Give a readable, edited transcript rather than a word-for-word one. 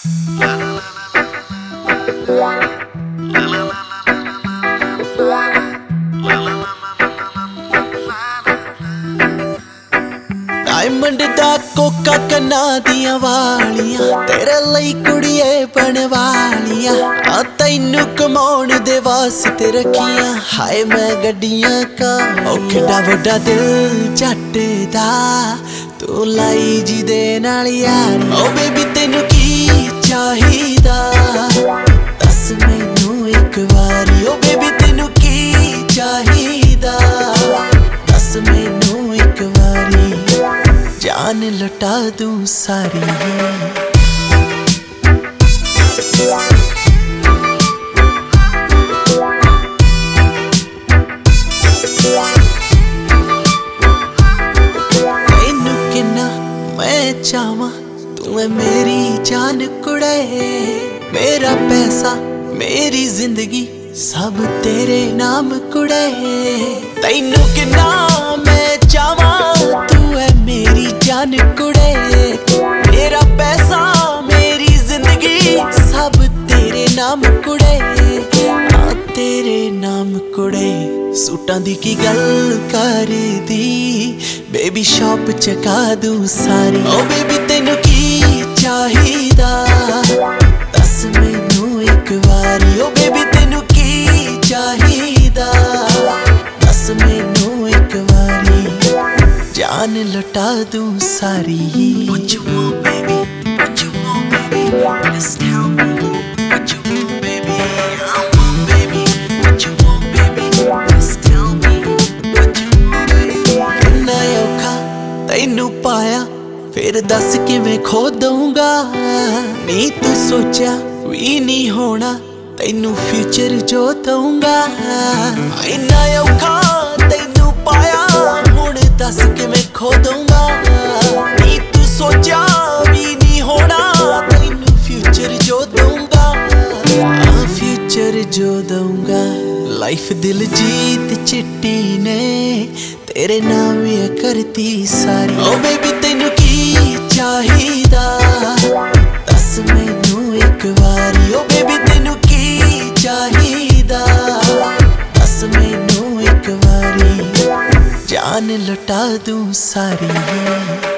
Diamond दा Coca कन्ना दियां वालियां तेरे लई कुड़िए बनवालियां आ तैनू कमाउण दे वास्ते रखियां हाय मैं गड्डियां का ओ किड्डा वड्डा दिल जट दा तू लाई जी दे नाल यार ओ बेबी तैनू की चाहिदा दस मैनू एक वारी ओ बेबी तैनू की चाहिदा दस मैनू एक वारी जान लुटा दूं सारी मैनू किन्ना मैं चाहवां तू है मेरी जान कुड़े मेरा पैसा मेरी जिंदगी सब तेरे नाम कुड़े तैनू किन्ना मैं चाहवां तू है मेरी जान कुड़े मेरा पैसा मेरी जिंदगी सब तेरे नाम कुड़े हाँ तेरे नाम कुड़े सूटां दी की गल करदी बेबी शॉप चका दूं सारी ओ बेबी तैनू की चाहिदा दस मैनू एक वारी ओ बेबी तैनू की चाहिदा दस मैनू एक वारी जान लुटा दूं सारी What you want, baby? What you want, baby? Just tell me. What you want, baby? I want, baby. What you want, baby? Just tell me. What you want, baby? किन्ना औखा तैनू पाया फिर दस किवें खो दूंगा नी तू सोचा भी नहीं होना तैनू फ्यूचर जो दूंगा इन्ना औखा तैनू पाया हुण दस किवें खो दूंगा नी तू सोचा भी नहीं होना तैनू फ्यूचर जो दूंगा फ्यूचर जो दूंगा लाइफ दिल जीत चिट्टी ने तेरे नाम ये करती सारी ओ बेबी तैनू की चाहिदा दस मैनू एक वारी ओ बेबी तैनू की चाहिदा दस मैनू एक वारी जान लुटा दूं सारी